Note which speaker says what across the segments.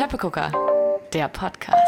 Speaker 1: Steppegucker, der Podcast.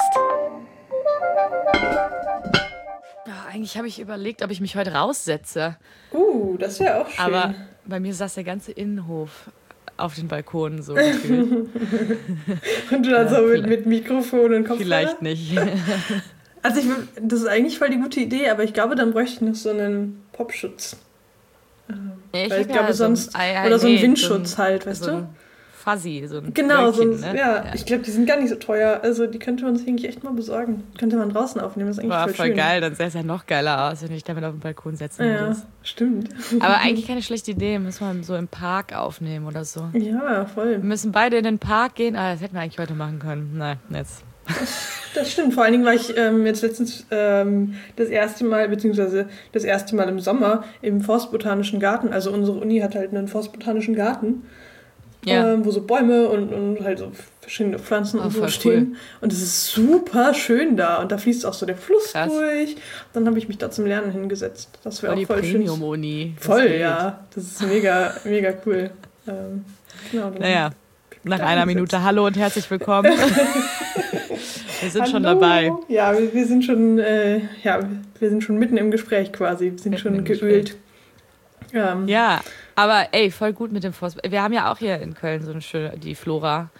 Speaker 1: Ja, eigentlich habe ich überlegt, ob ich mich heute raussetze.
Speaker 2: Das wäre auch schön.
Speaker 1: Aber bei mir saß der ganze Innenhof auf den Balkonen so gefühlt.
Speaker 2: Und du dann so mit Mikrofon und Kopfhörer?
Speaker 1: Vielleicht nicht.
Speaker 2: Also das ist eigentlich voll die gute Idee, aber ich glaube, dann bräuchte ich noch so einen Popschutz. Weil ich glaube sonst, oder so einen Windschutz halt, weißt du?
Speaker 1: Fuzzy, so ein
Speaker 2: Genau,
Speaker 1: Wölkchen,
Speaker 2: ne?
Speaker 1: Ne?
Speaker 2: Ja, ich glaube, die sind gar nicht so teuer. Also die könnte man sich eigentlich echt mal besorgen. Könnte man draußen aufnehmen, das ist eigentlich voll schön.
Speaker 1: Geil, dann sähe es ja noch geiler aus, wenn ich damit auf den Balkon setzen würde.
Speaker 2: Ja, stimmt.
Speaker 1: Aber eigentlich keine schlechte Idee, müssen wir so im Park aufnehmen oder so.
Speaker 2: Ja, voll.
Speaker 1: Wir müssen beide in den Park gehen, das hätten wir eigentlich heute machen können. Nein, jetzt.
Speaker 2: Das stimmt, vor allen Dingen war ich jetzt letztens das erste Mal im Sommer im Forstbotanischen Garten. Also unsere Uni hat halt einen Forstbotanischen Garten.
Speaker 1: Ja.
Speaker 2: Wo so Bäume und halt so verschiedene Pflanzen und so stehen.
Speaker 1: Cool.
Speaker 2: Und es ist super schön da. Und da fließt auch so der Fluss durch. Dann habe ich mich da zum Lernen hingesetzt. Das wäre auch voll schön.
Speaker 1: Premium-Uni.
Speaker 2: Voll, ja. Das ist mega, mega cool. Genau,
Speaker 1: naja, nach einer Minute Hallo und herzlich willkommen. Wir sind schon dabei.
Speaker 2: Ja, wir sind schon, wir sind schon mitten im Gespräch quasi. Wir sind schon geölt.
Speaker 1: Ja, aber ey, voll gut mit dem Forst. Wir haben ja auch hier in Köln so eine schöne, die Flora.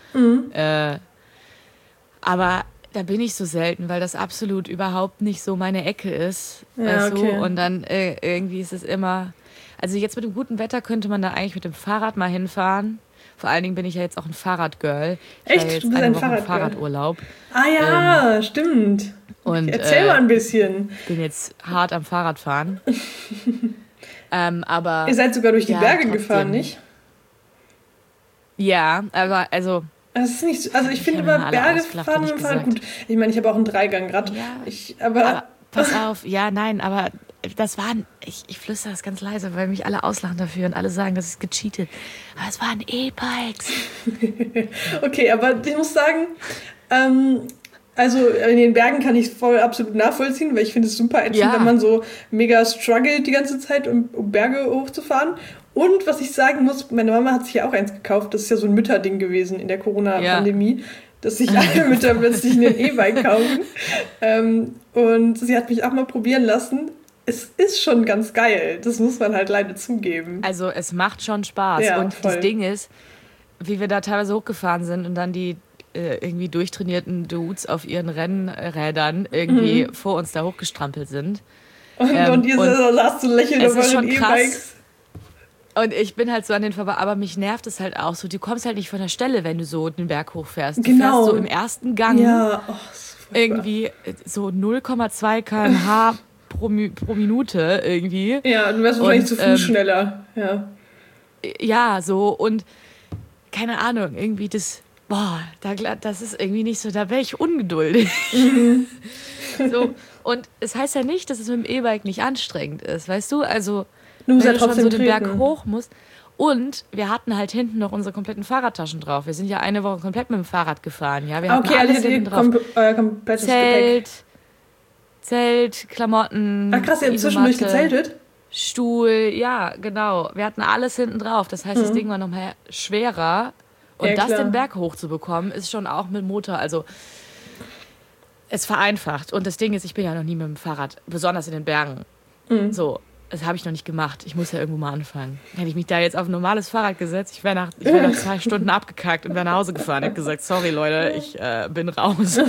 Speaker 1: Aber da bin ich so selten, weil das absolut überhaupt nicht so meine Ecke ist.
Speaker 2: Ja, okay.
Speaker 1: Und dann irgendwie ist es immer... Also jetzt mit dem guten Wetter könnte man da eigentlich mit dem Fahrrad mal hinfahren. Vor allen Dingen bin ich ja jetzt auch ein Fahrradgirl.
Speaker 2: Echt? Du bist ein Fahrradgirl?
Speaker 1: Fahrradurlaub.
Speaker 2: Ah ja, stimmt.
Speaker 1: Und,
Speaker 2: erzähl mal ein bisschen.
Speaker 1: Ich bin jetzt hart am Fahrradfahren. Aber
Speaker 2: ihr seid sogar durch die Berge gefahren, nicht?
Speaker 1: Ja, aber also...
Speaker 2: Das ist nicht, also ich finde immer Berge fahren mit dem Fahrrad gut. Ich meine, ich habe auch einen Dreigangrad.
Speaker 1: Ja, aber pass auf, aber das waren, ich flüstere das ganz leise, weil mich alle auslachen dafür und alle sagen, das ist gecheatet. Aber es waren E-Bikes.
Speaker 2: Okay, aber ich muss sagen, also in den Bergen kann ich es voll absolut nachvollziehen, weil ich finde es super ätzend, wenn man so mega struggelt die ganze Zeit, um Berge hochzufahren. Und was ich sagen muss, meine Mama hat sich ja auch eins gekauft, das ist ja so ein Mütterding gewesen in der Corona-Pandemie, dass sich alle Mütter plötzlich ein E-Bike kaufen. Und sie hat mich auch mal probieren lassen. Es ist schon ganz geil, das muss man halt leider zugeben.
Speaker 1: Also es macht schon Spaß.
Speaker 2: Ja,
Speaker 1: und
Speaker 2: voll.
Speaker 1: Das Ding ist, wie wir da teilweise hochgefahren sind und dann die irgendwie durchtrainierten Dudes auf ihren Rennrädern irgendwie vor uns da hochgestrampelt sind.
Speaker 2: Und ihr saßt so lächelnd auf euren E-Bikes.
Speaker 1: Und ich bin halt so an den vorbei, aber mich nervt es halt auch so. Du kommst halt nicht von der Stelle, wenn du so den Berg hochfährst. Du fährst so im ersten Gang irgendwie so 0,2 km/h pro Minute irgendwie.
Speaker 2: Ja, du wärst wahrscheinlich zu Fuß schneller.
Speaker 1: Ja, so und keine Ahnung, irgendwie das ist irgendwie nicht so, da wäre ich ungeduldig. So, und es heißt ja nicht, dass es mit dem E-Bike nicht anstrengend ist, weißt du? Also
Speaker 2: du musst
Speaker 1: wenn
Speaker 2: ja
Speaker 1: du schon so den
Speaker 2: treten.
Speaker 1: Berg hoch musst. Und wir hatten halt hinten noch unsere kompletten Fahrradtaschen drauf. Wir sind ja eine Woche komplett mit dem Fahrrad gefahren. Ja, wir hatten alles hinten drauf.
Speaker 2: Komplettes Gepäck.
Speaker 1: Zelt, Klamotten.
Speaker 2: Ach krass, ihr habt zwischendurch gezeltet?
Speaker 1: Stuhl, ja, genau. Wir hatten alles hinten drauf. Das heißt, das Ding war noch mal schwerer. Und das den Berg hochzubekommen, ist schon auch mit Motor. Also es vereinfacht. Und das Ding ist, ich bin ja noch nie mit dem Fahrrad, besonders in den Bergen. So, das habe ich noch nicht gemacht. Ich muss ja irgendwo mal anfangen. Hätte ich mich da jetzt auf ein normales Fahrrad gesetzt, ich wäre nach 2 Stunden abgekackt und wäre nach Hause gefahren. Ich habe gesagt, sorry Leute, ich bin raus.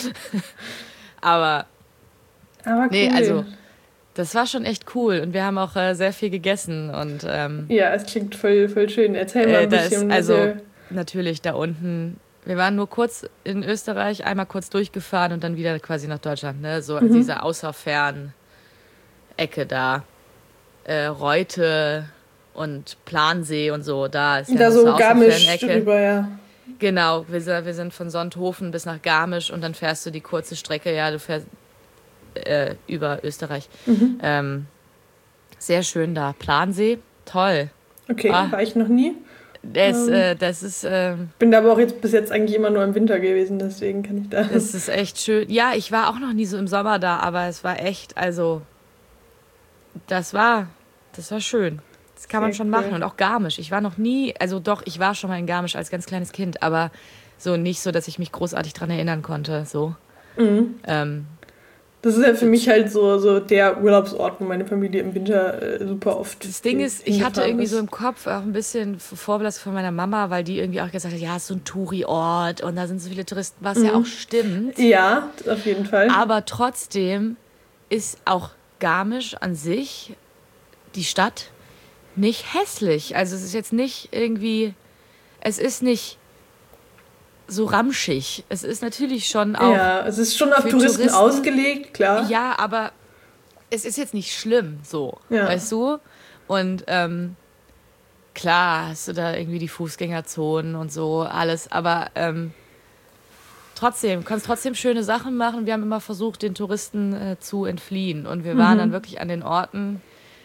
Speaker 1: Aber
Speaker 2: cool.
Speaker 1: Nee, also das war schon echt cool. Und wir haben auch sehr viel gegessen. Und,
Speaker 2: ja, es klingt voll, voll schön. Erzähl mal ein bisschen.
Speaker 1: Natürlich da unten. Wir waren nur kurz in Österreich, einmal kurz durchgefahren und dann wieder quasi nach Deutschland. Ne? So diese außerfern Ecke da. Reute und Plansee und so. Da ist ja
Speaker 2: da so Garmisch
Speaker 1: Ecke.
Speaker 2: Drüber, ja.
Speaker 1: Genau, wir sind von Sonthofen bis nach Garmisch und dann fährst du die kurze Strecke. Ja, du fährst über Österreich. Sehr schön da. Plansee, toll.
Speaker 2: Okay, war ich noch nie.
Speaker 1: Das ist...
Speaker 2: bin da aber auch bis jetzt eigentlich immer nur im Winter gewesen, deswegen kann ich da...
Speaker 1: Das ist echt schön. Ja, ich war auch noch nie so im Sommer da, aber es war echt, also... Das war schön. Das kann man schon machen. Und auch Garmisch. Ich war noch nie, also doch, ich war schon mal in Garmisch als ganz kleines Kind, aber so nicht so, dass ich mich großartig dran erinnern konnte. So.
Speaker 2: Das ist ja für mich halt so der Urlaubsort, wo meine Familie im Winter super oft.
Speaker 1: Das Ding ist, ich hatte irgendwie so im Kopf auch ein bisschen Vorbelastung von meiner Mama, weil die irgendwie auch gesagt hat, ja, es ist so ein Touri-Ort und da sind so viele Touristen, was ja auch stimmt.
Speaker 2: Ja, auf jeden Fall.
Speaker 1: Aber trotzdem ist auch Garmisch an sich, die Stadt, nicht hässlich. Also es ist jetzt nicht irgendwie, es ist nicht so ramschig. Es ist natürlich schon auch...
Speaker 2: Ja, es ist schon auf Touristen ausgelegt, klar.
Speaker 1: Ja, aber es ist jetzt nicht schlimm, so, weißt du? Und klar hast du da irgendwie die Fußgängerzonen und so, alles, aber trotzdem, kannst trotzdem schöne Sachen machen. Wir haben immer versucht, den Touristen zu entfliehen und wir waren dann wirklich an den Orten...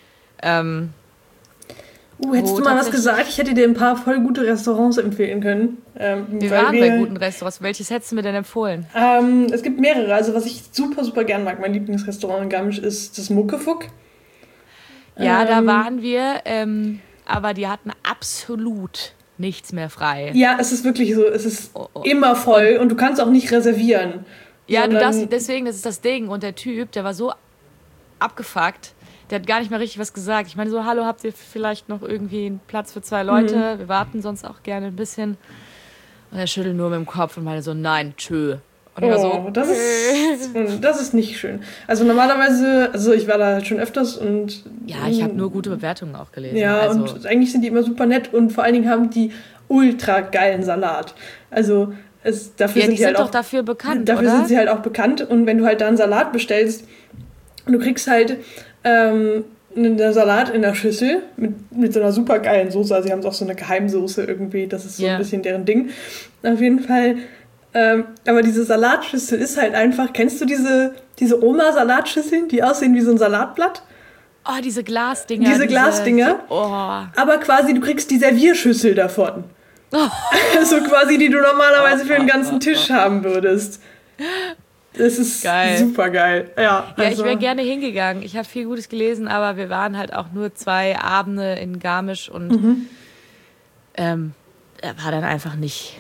Speaker 2: hättest du mal was gesagt? Ich hätte dir ein paar voll gute Restaurants empfehlen können.
Speaker 1: Wir waren bei guten Restaurants. Welches hättest du mir denn empfohlen?
Speaker 2: Es gibt mehrere. Also was ich super, super gern mag, mein Lieblingsrestaurant in Garmisch ist das Muckefuck.
Speaker 1: Ja, da waren wir, aber die hatten absolut nichts mehr frei.
Speaker 2: Ja, es ist wirklich so. Es ist immer voll und du kannst auch nicht reservieren.
Speaker 1: Ja, deswegen, das ist das Ding. Und der Typ, der war so abgefuckt, der hat gar nicht mehr richtig was gesagt. Ich meine so, hallo, habt ihr vielleicht noch irgendwie einen Platz für 2 Leute? Wir warten sonst auch gerne ein bisschen. Und er schüttelt nur mit dem Kopf und meinte so, nein, tschö. Und ich war so,
Speaker 2: das ist nicht schön. Also normalerweise, ich war da halt schon öfters und...
Speaker 1: Ja, ich habe nur gute Bewertungen auch gelesen.
Speaker 2: Ja, also, und eigentlich sind die immer super nett und vor allen Dingen haben die ultra geilen Salat. Also dafür sind
Speaker 1: die sind
Speaker 2: halt
Speaker 1: doch
Speaker 2: auch,
Speaker 1: dafür bekannt,
Speaker 2: dafür
Speaker 1: oder?
Speaker 2: sind sie halt auch bekannt und wenn du halt da einen Salat bestellst, du kriegst halt einen Salat in der Schüssel mit so einer super geilen Soße. Also sie haben auch so eine Geheimsoße irgendwie. Das ist so ein bisschen deren Ding. Auf jeden Fall. Aber diese Salatschüssel ist halt einfach... Kennst du diese Oma-Salatschüsseln, die aussehen wie so ein Salatblatt?
Speaker 1: Oh, diese Glasdinger.
Speaker 2: Diese Glasdinger. Aber quasi, du kriegst die Servierschüssel davon. Also quasi, die du normalerweise für den ganzen Tisch haben würdest. Das ist super geil. Ja,
Speaker 1: ich wäre gerne hingegangen. Ich habe viel Gutes gelesen, aber wir waren halt auch nur 2 Abende in Garmisch und war dann einfach nicht,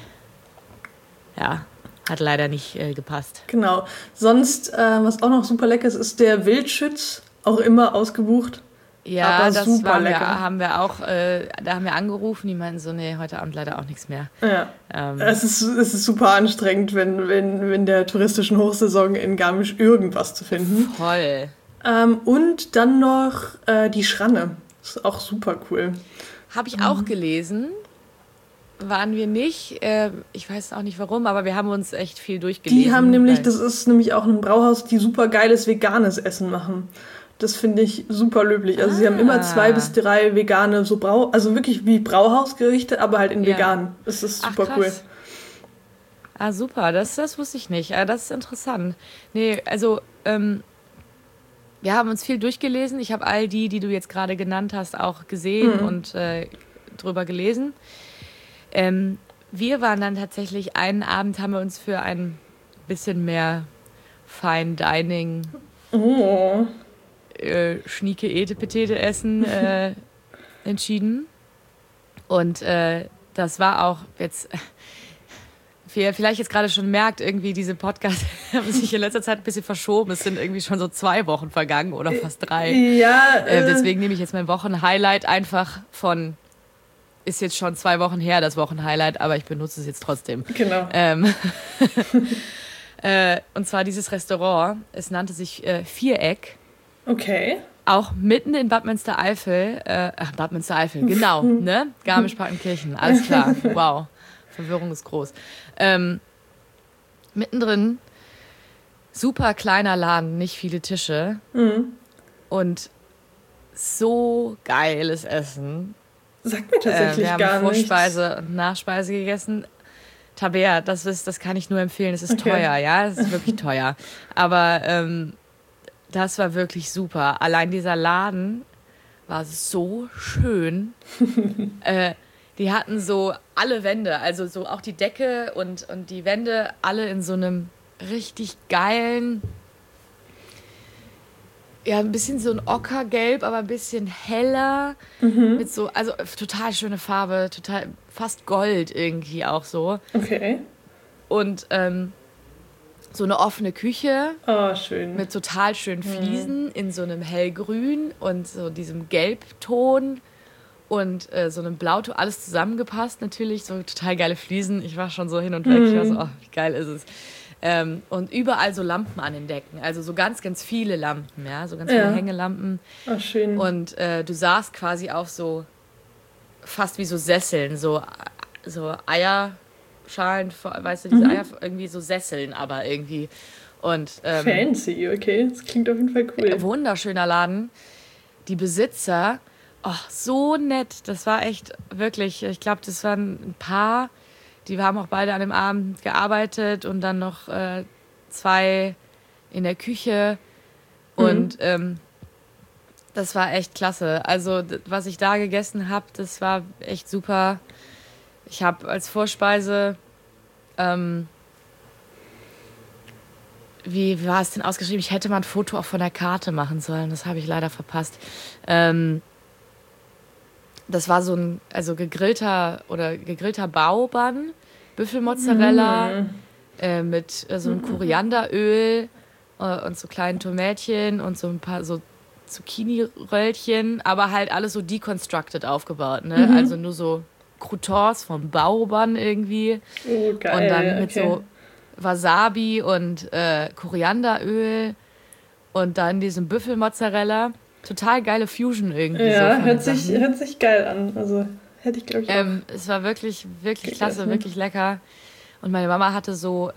Speaker 1: hat leider nicht gepasst.
Speaker 2: Genau. Sonst, was auch noch super lecker ist der Wildschütz, auch immer ausgebucht.
Speaker 1: Ja, aber das super lecker. Haben wir auch, da haben wir angerufen, die meinten so, nee, heute Abend leider auch nichts mehr.
Speaker 2: Ja. Es ist super anstrengend, wenn der touristischen Hochsaison in Garmisch irgendwas zu finden.
Speaker 1: Voll.
Speaker 2: Und dann noch die Schranne. Das ist auch super cool.
Speaker 1: Habe ich auch gelesen. Waren wir nicht. Ich weiß auch nicht warum, aber wir haben uns echt viel durchgelesen.
Speaker 2: Die haben nämlich, das ist nämlich auch ein Brauhaus, die super geiles veganes Essen machen. Das finde ich super löblich. Also sie haben immer 2 bis 3 vegane, also wirklich wie Brauhausgerichte, aber halt in vegan. Das ist super cool.
Speaker 1: Ah, super. Das wusste ich nicht. Das ist interessant. Nee, also wir haben uns viel durchgelesen. Ich habe all die du jetzt gerade genannt hast, auch gesehen und drüber gelesen. Wir waren dann tatsächlich, einen Abend haben wir uns für ein bisschen mehr Fine Dining Schnieke Etepetete essen entschieden. Und das war auch jetzt, wie ihr vielleicht jetzt gerade schon merkt, irgendwie diese Podcasts haben sich in letzter Zeit ein bisschen verschoben. Es sind irgendwie schon so 2 Wochen vergangen oder fast 3.
Speaker 2: Ja.
Speaker 1: Deswegen nehme ich jetzt mein Wochenhighlight einfach von, ist jetzt schon 2 Wochen her, das Wochenhighlight, aber ich benutze es jetzt trotzdem.
Speaker 2: Genau.
Speaker 1: Und zwar dieses Restaurant, es nannte sich Viereck.
Speaker 2: Okay.
Speaker 1: Auch mitten in Bad Münstereifel, Bad Münstereifel, genau, ne? Garmisch-Partenkirchen, alles klar, wow, Verwirrung ist groß. Mittendrin, super kleiner Laden, nicht viele Tische und so geiles Essen.
Speaker 2: Sagt mir tatsächlich
Speaker 1: gar nicht. Wir haben Vorspeise und Nachspeise gegessen. Tabea, das kann ich nur empfehlen, es ist teuer, ja, es ist wirklich teuer, aber das war wirklich super. Allein dieser Laden war so schön. Die hatten so alle Wände, also so auch die Decke und die Wände alle in so einem richtig geilen, ja, ein bisschen so ein Ockergelb, aber ein bisschen heller. Mit so, also total schöne Farbe, total fast Gold irgendwie auch so.
Speaker 2: Okay.
Speaker 1: Und so eine offene Küche.
Speaker 2: Oh, schön.
Speaker 1: Mit total schönen Fliesen in so einem hellgrün und so diesem Gelbton und so einem Blauton. Alles zusammengepasst natürlich. So total geile Fliesen. Ich war schon so hin und weg. Ich war so, oh, wie geil ist es. Und überall so Lampen an den Decken. Also so ganz, ganz viele Lampen, ja. So ganz viele Hängelampen.
Speaker 2: Oh, schön.
Speaker 1: Und du saßt quasi auf so fast wie so Sesseln. So Eierschalen, weißt du, diese Eier, irgendwie so Sesseln, aber irgendwie. Und,
Speaker 2: fancy, okay. Das klingt auf jeden Fall cool.
Speaker 1: Wunderschöner Laden. Die Besitzer, so nett. Das war echt wirklich, ich glaube, das waren ein Paar, die haben auch beide an dem Abend gearbeitet und dann noch 2 in der Küche. Und das war echt klasse. Also, was ich da gegessen habe, das war echt super. Ich habe als Vorspeise, wie war es denn ausgeschrieben? Ich hätte mal ein Foto auch von der Karte machen sollen. Das habe ich leider verpasst. Das war so ein gegrillter Bauban, Büffelmozzarella mit so einem Korianderöl und so kleinen Tomätchen und so ein paar so Zucchini-Röllchen, aber halt alles so deconstructed aufgebaut, ne? Also nur so Croutons vom Bauban irgendwie.
Speaker 2: Oh, geil.
Speaker 1: Und dann mit so Wasabi und Korianderöl und dann diesem Büffelmozzarella. Total geile Fusion irgendwie.
Speaker 2: Ja, so hört sich geil an. Also hätte ich, glaube ich, auch.
Speaker 1: Es war wirklich, wirklich klasse, wirklich lecker. Und meine Mama hatte so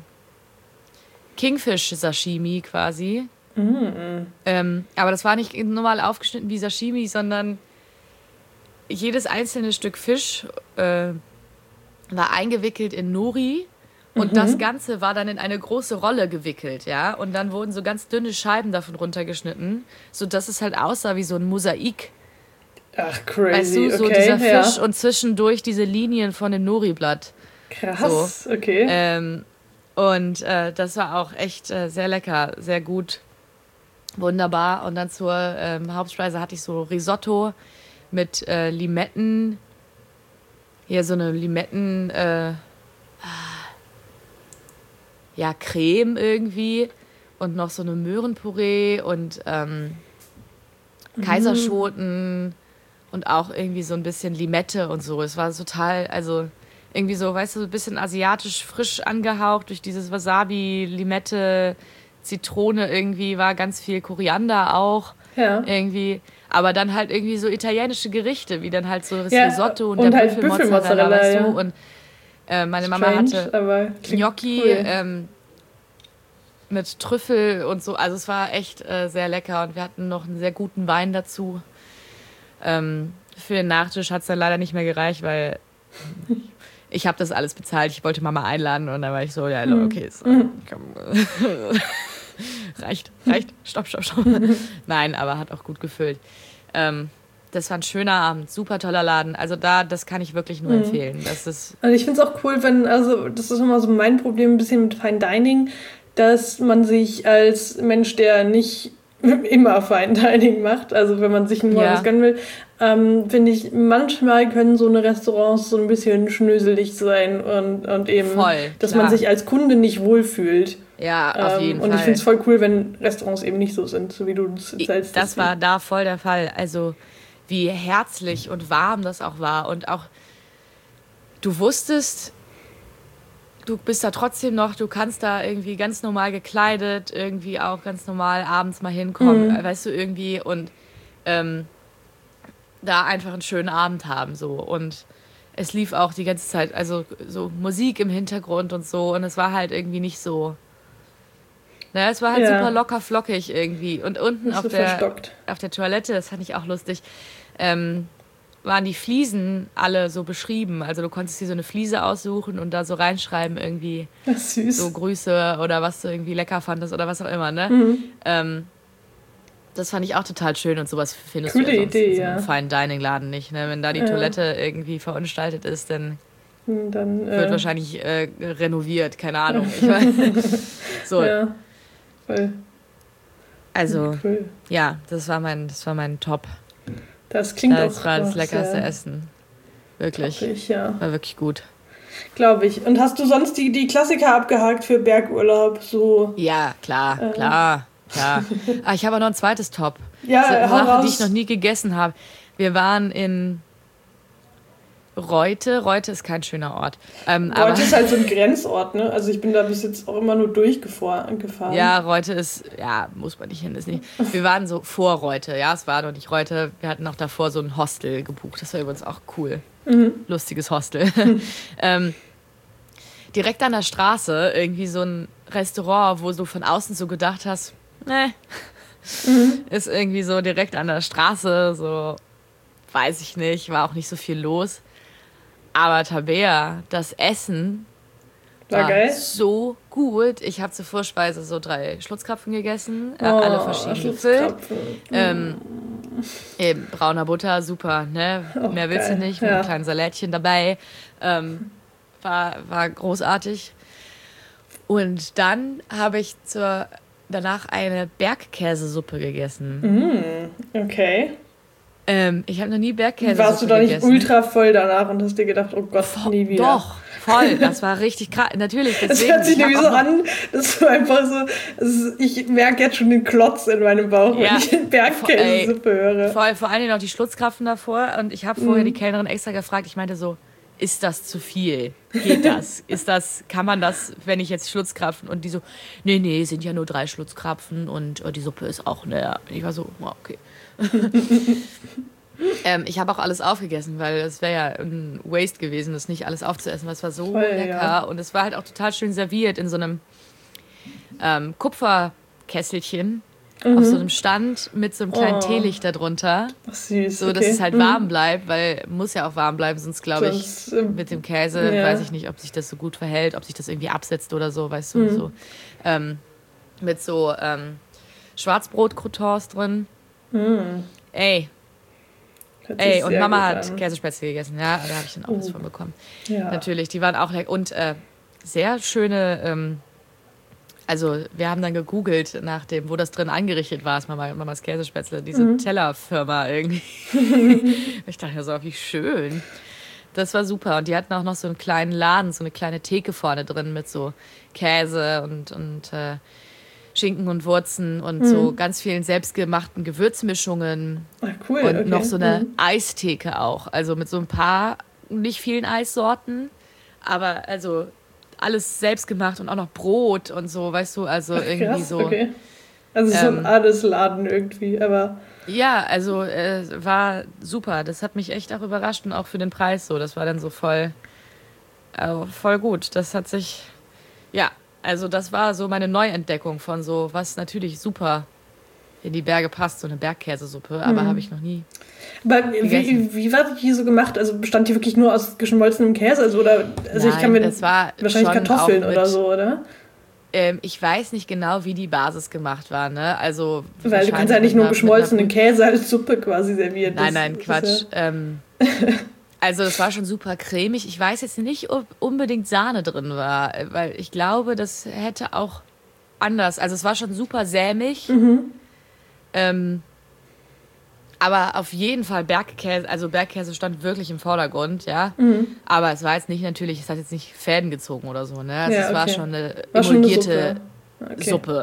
Speaker 1: Kingfish-Sashimi quasi. Aber das war nicht normal aufgeschnitten wie Sashimi, sondern jedes einzelne Stück Fisch war eingewickelt in Nori. Und das Ganze war dann in eine große Rolle gewickelt, ja. Und dann wurden so ganz dünne Scheiben davon runtergeschnitten, sodass es halt aussah wie so ein Mosaik.
Speaker 2: Ach, crazy,
Speaker 1: weißt du, so dieser Fisch und zwischendurch diese Linien von dem Nori-Blatt.
Speaker 2: Krass, so. Okay.
Speaker 1: Und das war auch echt sehr lecker, sehr gut, wunderbar. Und dann zur Hauptspeise hatte ich so Risotto mit Limetten. Hier so eine Limetten... Creme irgendwie und noch so eine Möhrenpüree und Kaiserschoten und auch irgendwie so ein bisschen Limette und so. Es war total, also irgendwie so, weißt du, so ein bisschen asiatisch frisch angehaucht durch dieses Wasabi, Limette, Zitrone irgendwie, war ganz viel Koriander auch irgendwie. Aber dann halt irgendwie so italienische Gerichte, wie dann halt so das Risotto und der
Speaker 2: halt
Speaker 1: Büffelmozzarella, weißt du, und meine Mama
Speaker 2: Strange,
Speaker 1: hatte Gnocchi mit Trüffel und so. Also es war echt sehr lecker und wir hatten noch einen sehr guten Wein dazu. Für den Nachtisch hat es dann leider nicht mehr gereicht, weil ich habe das alles bezahlt. Ich wollte Mama einladen und dann war ich so, ja, okay, reicht, stopp. Nein, aber hat auch gut gefüllt. Das war ein schöner Abend, super toller Laden. Also das kann ich wirklich nur empfehlen.
Speaker 2: Also ich finde es auch cool, das ist immer so mein Problem ein bisschen mit Fine Dining, dass man sich als Mensch, der nicht immer Fine Dining macht, also wenn man sich nur was gönnen will, finde ich, manchmal können so eine Restaurants so ein bisschen schnöselig sein und eben, dass man sich als Kunde nicht wohlfühlt.
Speaker 1: Ja, auf jeden Fall.
Speaker 2: Und ich finde es voll cool, wenn Restaurants eben nicht so sind, so wie du es erzählst.
Speaker 1: Das war da voll der Fall. Also wie herzlich und warm das auch war. Und auch, du wusstest, du bist da trotzdem noch, du kannst da irgendwie ganz normal gekleidet, irgendwie auch ganz normal abends mal hinkommen, weißt du, irgendwie. Und da einfach einen schönen Abend haben, so. Und es lief auch die ganze Zeit, also so Musik im Hintergrund und so. Und es war halt irgendwie nicht so... Naja, es war halt super locker flockig irgendwie. Und unten auf der Toilette, das fand ich auch lustig, waren die Fliesen alle so beschrieben. Also du konntest dir so eine Fliese aussuchen und da so reinschreiben irgendwie
Speaker 2: süß.
Speaker 1: So Grüße oder was du irgendwie lecker fandest oder was auch immer, ne? Das fand ich auch total schön und sowas findest du ja sonst in so einem Fine Dining Laden nicht, ne? Wenn da die Toilette irgendwie verunstaltet ist, dann wird wahrscheinlich renoviert, keine Ahnung. Ich weiß. So.
Speaker 2: Ja. Voll.
Speaker 1: Also, ja, das war mein Top.
Speaker 2: Das klingt
Speaker 1: das war das leckerste Essen. Wirklich.
Speaker 2: Toppig, ja.
Speaker 1: War wirklich gut.
Speaker 2: Glaube ich. Und hast du sonst die Klassiker abgehakt für Bergurlaub? So?
Speaker 1: Ja, klar. Ich habe noch ein zweites Top.
Speaker 2: Ja,
Speaker 1: so eine Sache,
Speaker 2: raus.
Speaker 1: die ich noch nie gegessen habe. Wir waren in Reute. Reute ist kein schöner Ort.
Speaker 2: Reute ist halt so ein Grenzort, ne? Also ich bin da bis jetzt auch immer nur durchgefahren.
Speaker 1: Ja, Reute ist, muss man nicht hin, ist nicht. Wir waren so vor Reute, es war noch nicht Reute. Wir hatten noch davor so ein Hostel gebucht. Das war übrigens auch cool. Lustiges Hostel. Direkt an der Straße irgendwie so ein Restaurant, wo du von außen so gedacht hast, ist irgendwie so direkt an der Straße, so, weiß ich nicht, war auch nicht so viel los. Aber Tabea, das Essen war
Speaker 2: geil.
Speaker 1: so gut. Ich habe zur Vorspeise so 3 Schlutzkrapfen gegessen, alle verschieden gefüllt. Eben, brauner Butter, super, ne? Mehr willst du nicht, mit einem kleinen Salätchen dabei. War großartig. Und dann habe ich danach eine Bergkäsesuppe gegessen.
Speaker 2: Okay.
Speaker 1: Ich habe noch nie Bergkäsesuppe gegessen.
Speaker 2: Warst du da nicht ultra voll danach und hast dir gedacht, oh Gott, nie wieder?
Speaker 1: Doch, voll. Das war richtig krass. Natürlich, deswegen.
Speaker 2: Es hört sich nämlich so an, dass du einfach so, ich merke jetzt schon den Klotz in meinem Bauch, wenn ich Bergkäsesuppe höre.
Speaker 1: Voll, vor allem noch die Schlutzkrapfen davor. Und ich habe vorher die Kellnerin extra gefragt, ich meinte so, ist das zu viel? Geht das? Kann man das, wenn ich jetzt Schlutzkrapfen? Und die so, nee, sind ja nur 3 Schlutzkrapfen und die Suppe ist auch leer. Ich war so, okay. Ich habe auch alles aufgegessen, weil es wäre ja ein Waste gewesen, das nicht alles aufzuessen, weil es war so lecker. Ja. Und es war halt auch total schön serviert in so einem Kupferkesselchen auf so einem Stand mit so einem kleinen Teelicht darunter.
Speaker 2: Ach, süß.
Speaker 1: So, dass es halt warm bleibt, weil muss ja auch warm bleiben, sonst glaube ich, mit dem Käse, weiß ich nicht, ob sich das so gut verhält, ob sich das irgendwie absetzt oder so, weißt du, so. Mit so Schwarzbrot-Croutons drin. Ey, und Mama hat Käsespätzle gegessen, da habe ich dann auch was von bekommen. Ja. Natürlich, die waren auch lecker. Und sehr schöne, also wir haben dann gegoogelt nach dem, wo das drin angerichtet war, Mamas Käsespätzle, diese Tellerfirma irgendwie. Ich dachte ja so, wie schön. Das war super. Und die hatten auch noch so einen kleinen Laden, so eine kleine Theke vorne drin mit so Käse und Schinken und Wurzen und so ganz vielen selbstgemachten Gewürzmischungen.
Speaker 2: Ach, cool.
Speaker 1: Und noch so eine Eistheke auch. Also mit so ein paar, nicht vielen Eissorten, aber also alles selbst gemacht und auch noch Brot und so, weißt du, also irgendwie krass, so.
Speaker 2: Okay. Also so ein Adesladen irgendwie, aber...
Speaker 1: Ja, also war super. Das hat mich echt auch überrascht und auch für den Preis so. Das war dann so voll gut. Das hat sich, also das war so meine Neuentdeckung von so, was natürlich super in die Berge passt, so eine Bergkäsesuppe, aber habe ich noch nie gegessen.
Speaker 2: Wie war die so gemacht? Also bestand die wirklich nur aus geschmolzenem Käse? Also
Speaker 1: Nein,
Speaker 2: ich kann mir
Speaker 1: es war
Speaker 2: wahrscheinlich Kartoffeln oder so, oder?
Speaker 1: Ich weiß nicht genau, wie die Basis gemacht war, ne? Also
Speaker 2: weil du kannst ja nicht nur geschmolzenen Käse als Suppe quasi servieren.
Speaker 1: Nein, Quatsch. Also das war schon super cremig. Ich weiß jetzt nicht, ob unbedingt Sahne drin war, weil ich glaube, das hätte auch anders. Also es war schon super sämig. Aber auf jeden Fall Bergkäse, also Bergkäse stand wirklich im Vordergrund, ja. Aber es war jetzt nicht natürlich, es hat jetzt nicht Fäden gezogen oder so, ne? Also es war schon eine emulgierte Suppe.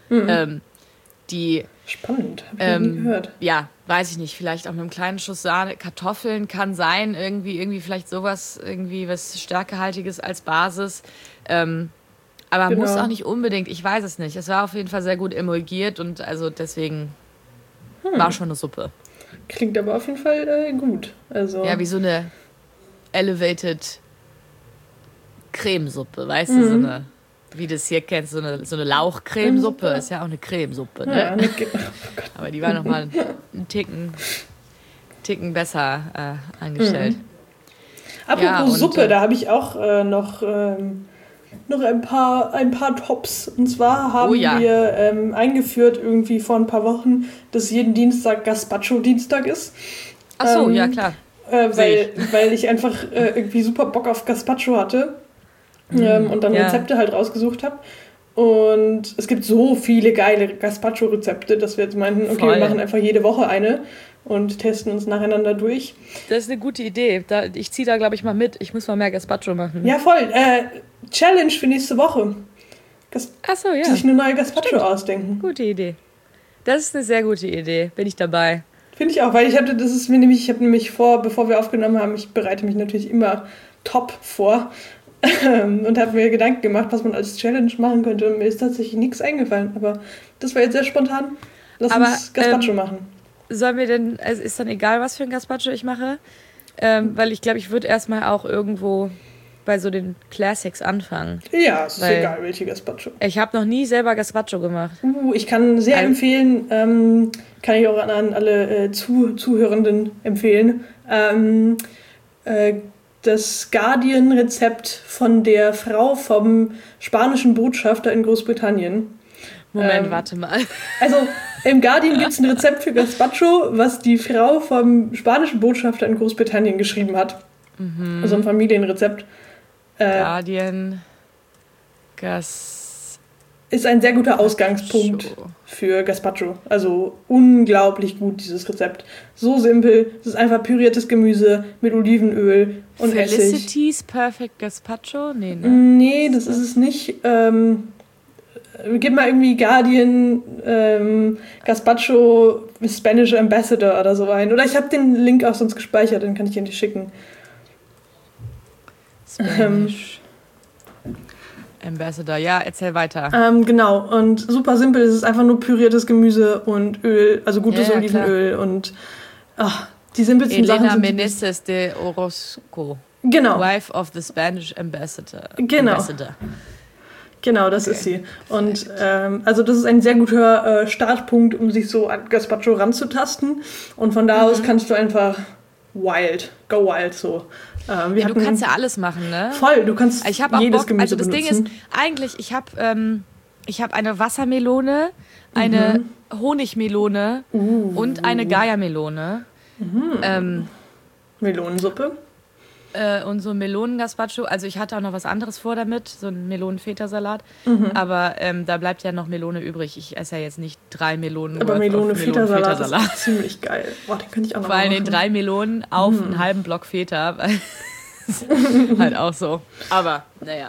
Speaker 1: Die
Speaker 2: spannend, hab ich nie gehört.
Speaker 1: Ja, weiß ich nicht, vielleicht auch mit einem kleinen Schuss Sahne, Kartoffeln kann sein, irgendwie vielleicht sowas, irgendwie was Stärkehaltiges als Basis. Aber muss auch nicht unbedingt, ich weiß es nicht. Es war auf jeden Fall sehr gut emulgiert und also deswegen war schon eine Suppe.
Speaker 2: Klingt aber auf jeden Fall gut. Also
Speaker 1: ja, wie so eine elevated Cremesuppe, weißt du, so eine, wie du es hier kennst, so eine Lauchcremesuppe, ist ja auch eine Cremesuppe, ne?
Speaker 2: Ja,
Speaker 1: aber die war nochmal einen Ticken besser angestellt.
Speaker 2: Apropos Suppe, da habe ich auch noch ein paar Tops. Und zwar haben wir eingeführt irgendwie vor ein paar Wochen, dass jeden Dienstag Gazpacho-Dienstag ist.
Speaker 1: Ach so, ja klar.
Speaker 2: Weil ich einfach irgendwie super Bock auf Gazpacho hatte und dann Rezepte halt rausgesucht habe. Und es gibt so viele geile Gazpacho-Rezepte, dass wir jetzt meinten, okay, wir machen einfach jede Woche eine. und testen uns nacheinander durch.
Speaker 1: Das ist eine gute Idee. Ich ziehe da, glaube ich, mal mit. Ich muss mal mehr Gazpacho machen.
Speaker 2: Ja, voll. Challenge für nächste Woche.
Speaker 1: Achso, ja.
Speaker 2: Sich eine neue Gazpacho ausdenken.
Speaker 1: Gute Idee. Das ist eine sehr gute Idee. Bin ich dabei.
Speaker 2: Finde ich auch, weil ich habe nämlich vor, bevor wir aufgenommen haben, ich bereite mich natürlich immer top vor und habe mir Gedanken gemacht, was man als Challenge machen könnte. Und mir ist tatsächlich nichts eingefallen. Aber das war jetzt sehr spontan. Lass uns Gazpacho machen.
Speaker 1: Sollen wir denn, also ist dann egal, was für ein Gazpacho ich mache? Weil ich glaube, ich würde erstmal auch irgendwo bei so den Classics anfangen.
Speaker 2: Ja, es ist egal, welche Gazpacho.
Speaker 1: Ich habe noch nie selber Gazpacho gemacht.
Speaker 2: Ich kann sehr empfehlen, kann ich auch an alle Zuhörenden empfehlen, das Guardian-Rezept von der Frau vom spanischen Botschafter in Großbritannien.
Speaker 1: Moment, warte mal.
Speaker 2: Also im Guardian gibt es ein Rezept für Gazpacho, was die Frau vom spanischen Botschafter in Großbritannien geschrieben hat. Mhm. Also ein Familienrezept.
Speaker 1: Guardian
Speaker 2: ist ein sehr guter Ausgangspunkt für Gazpacho. Also unglaublich gut, dieses Rezept. So simpel. Es ist einfach püriertes Gemüse mit Olivenöl und Essig.
Speaker 1: Felicity's Perfect Gazpacho? Nee, ne?
Speaker 2: Nee, das ist es nicht. Gib mal irgendwie Guardian Gazpacho Spanish Ambassador oder so ein. Oder ich habe den Link auch sonst gespeichert, den kann ich dir nicht schicken.
Speaker 1: Spanish Ambassador, ja, erzähl weiter.
Speaker 2: Genau, und super simpel, es ist einfach nur püriertes Gemüse und Öl, also gutes Olivenöl klar. Und die simpelsten
Speaker 1: Elena
Speaker 2: Sachen.
Speaker 1: Elena Meneses de Orozco.
Speaker 2: Genau.
Speaker 1: Wife of the Spanish Ambassador.
Speaker 2: Genau. Genau, das ist sie. Und also das ist ein sehr guter Startpunkt, um sich so an Gazpacho ranzutasten. Und von da aus kannst du einfach go wild so.
Speaker 1: Du kannst ja alles machen, ne?
Speaker 2: Voll, du kannst
Speaker 1: jedes Gemüse also das benutzen. Ding ist, eigentlich, ich hab eine Wassermelone, eine Honigmelone und eine Gaia-Melone.
Speaker 2: Melonensuppe.
Speaker 1: Und so ein Melonen-Gazpacho. Also ich hatte auch noch was anderes vor damit, so ein Melonen-Feta-Salat. Aber da bleibt ja noch Melone übrig. Ich esse ja jetzt nicht 3 Melonen.
Speaker 2: Aber Melone-Feta-Salat ist ziemlich geil. Boah, den könnte ich auch noch
Speaker 1: machen. Vor allem den 3 Melonen auf einen halben Block Feta. Halt auch so. Aber, naja.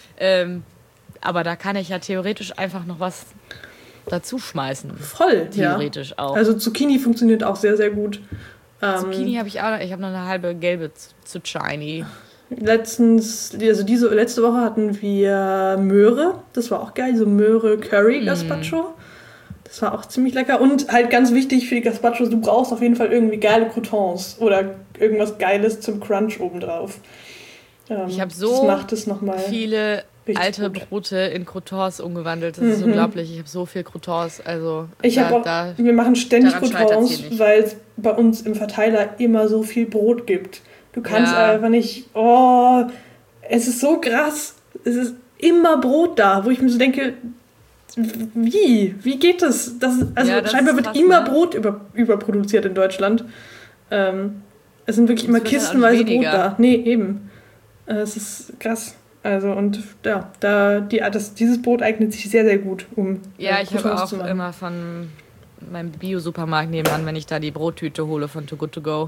Speaker 1: Aber da kann ich ja theoretisch einfach noch was dazu schmeißen.
Speaker 2: Voll,
Speaker 1: theoretisch auch.
Speaker 2: Also Zucchini funktioniert auch sehr, sehr gut.
Speaker 1: Zucchini habe ich auch noch. Ich habe noch eine halbe gelbe Zucchini.
Speaker 2: Letzte Woche hatten wir Möhre. Das war auch geil. So Möhre-Curry-Gazpacho. Das war auch ziemlich lecker. Und halt ganz wichtig für die Gazpachos, du brauchst auf jeden Fall irgendwie geile Croutons oder irgendwas Geiles zum Crunch obendrauf.
Speaker 1: Ich habe so viele alte Brote in Croutons umgewandelt. Das ist unglaublich. Ich habe so viel Croutons. Also
Speaker 2: wir machen ständig Croutons, weil es bei uns im Verteiler immer so viel Brot gibt. Du kannst einfach nicht... Oh, es ist so krass. Es ist immer Brot da, wo ich mir so denke... Wie geht das? Scheinbar wird immer Brot überproduziert in Deutschland. Es sind wirklich immer kistenweise Brot da. Nee, eben. Es ist krass. Also und dieses Brot eignet sich sehr, sehr gut, um
Speaker 1: ich habe auch immer von meinem Bio-Supermarkt nebenan, wenn ich da die Brottüte hole von Too Good To Go.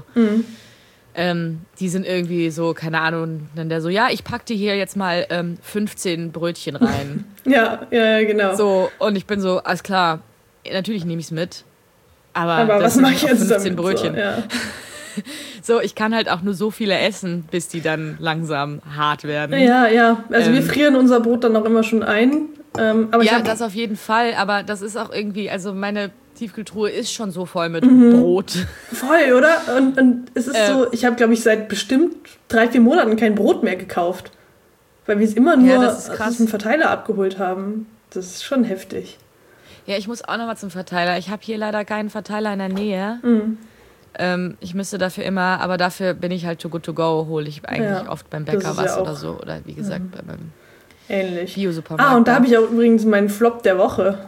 Speaker 1: Die sind irgendwie so, keine Ahnung, dann der so, ich pack dir hier jetzt mal 15 Brötchen rein.
Speaker 2: ja, genau.
Speaker 1: So, und ich bin so, alles klar, natürlich nehme ich es mit, aber
Speaker 2: was mache ich jetzt
Speaker 1: 15
Speaker 2: damit?
Speaker 1: Brötchen.
Speaker 2: So, ja.
Speaker 1: So, ich kann halt auch nur so viele essen, bis die dann langsam hart werden.
Speaker 2: Ja. Also wir frieren unser Brot dann auch immer schon ein. Aber
Speaker 1: das auf jeden Fall. Aber das ist auch irgendwie, also meine Tiefkühltruhe ist schon so voll mit Brot.
Speaker 2: Voll, oder? Und es ist so, ich habe, glaube ich, seit bestimmt 3-4 Monaten kein Brot mehr gekauft. Weil wir es immer nur aus dem Verteiler abgeholt haben. Das ist schon heftig.
Speaker 1: Ja, ich muss auch noch mal zum Verteiler. Ich habe hier leider keinen Verteiler in der Nähe. Ich müsste dafür immer, aber dafür bin ich halt Too Good To Go, hole ich eigentlich oft beim Bäcker was oder so. Oder wie gesagt, bei meinem Bio-Supermarkt.
Speaker 2: Und da habe ich auch übrigens meinen Flop der Woche,